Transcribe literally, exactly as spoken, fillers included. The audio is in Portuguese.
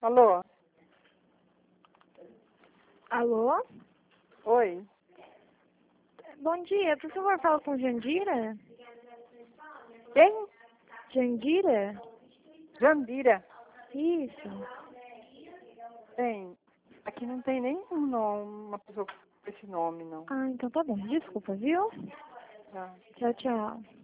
Alô? Alô? Oi? Bom dia, por favor, fala com Jandira? Quem? Jandira? Jandira. Isso. Tem. Aqui não tem nenhum nome, uma pessoa com esse nome, não. Ah, então tá bom. Desculpa, viu? Tá. Tchau, tchau.